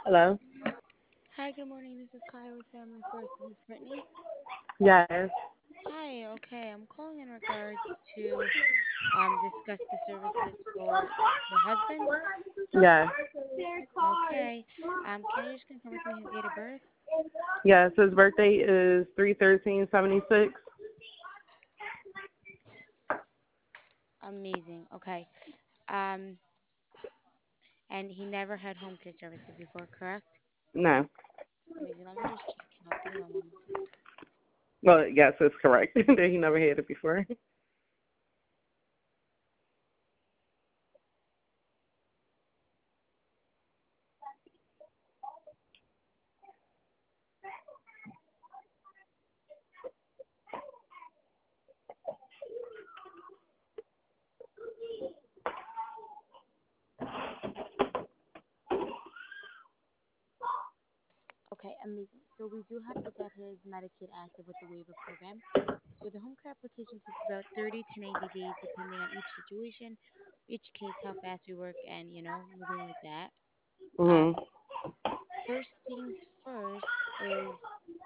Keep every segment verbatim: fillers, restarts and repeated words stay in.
Hello? Hi, good morning. This is Kyle with Family First. This is Brittany. Yes. Hi, okay. I'm calling in regards to um discuss the services for your husband. Yes. Okay. Um, can you just confirm with me his date of birth? Yes. His birthday is three thirteen seventy six. Amazing. Okay. Um, and he never had home care services before, correct? No. Amazing. Let me just check him out. Give me one moment, please. Well, yes, it's correct. that he never had it before. Okay, amazing. So we do have to get his Medicaid active with the waiver program. So the home care application takes about thirty to ninety days depending on each situation, each case, how fast we work, and you know, moving with that. Um, Mhm. First things first is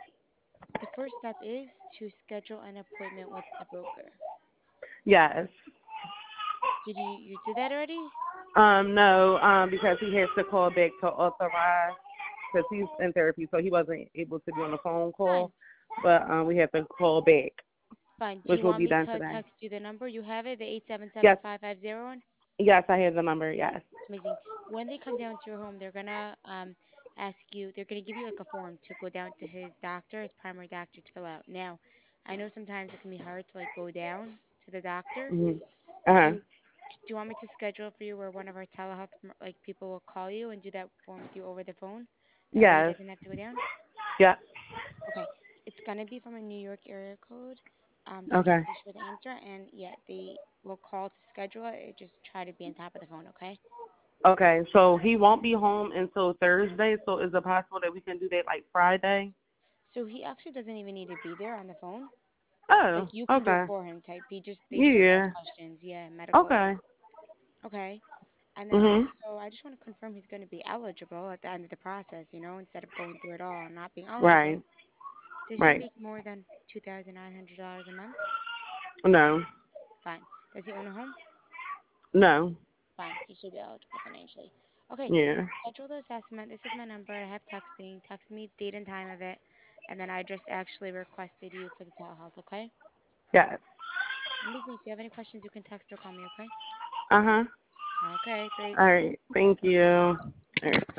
the first step is to schedule an appointment with the broker. Yes. Did you you did that already? Um, no, um, because he has to call back to authorize because he's in therapy, so he wasn't able to be on the phone Fine, call. But um, we have to call back, fine. Do which you will want be me done to today. text you the number? You have it, the eight seven seven Yes. five five zero one. Yes, I have the number. Yes. Amazing. When they come down to your home, they're gonna um ask you. They're gonna give you like a form to go down to his doctor, his primary doctor, to fill out. Now, I know sometimes it can be hard to like go down to the doctor. Mhm. Uh Do huh. you do you want me to schedule for you where one of our telehealth m- like people will call you and do that form with you over the phone? That way he Yes. doesn't have to go down. Yeah. Okay, it's gonna be from a New York area code. Um, so Okay. just be sure to answer, and yeah, they will call to schedule it. Just try to be on top of the phone, okay? Okay, so he won't be home until Thursday. So is it possible that we can do that like Friday? So he actually doesn't even need to be there on the phone. Like Oh, you can do it okay. for him type. He just they just want to ask Yeah. questions. Yeah, medical. Okay. Okay. And then Mhm. also I just want to confirm he's going to be eligible at the end of the process, you know, instead of going through it all and not being eligible. Right. Does he Right. make more than two thousand nine hundred dollars a month? No. Fine. Does he own a home? No. Fine. He should be eligible financially. Okay. Yeah. Schedule the assessment. This is my number. I have texting. Text me date and time of it. And then I just actually requested you for the telehealth, okay? Yes. Amazing. If you have any questions, you can text or call me, okay? Uh huh. Okay, great. All right. Thank you. All right.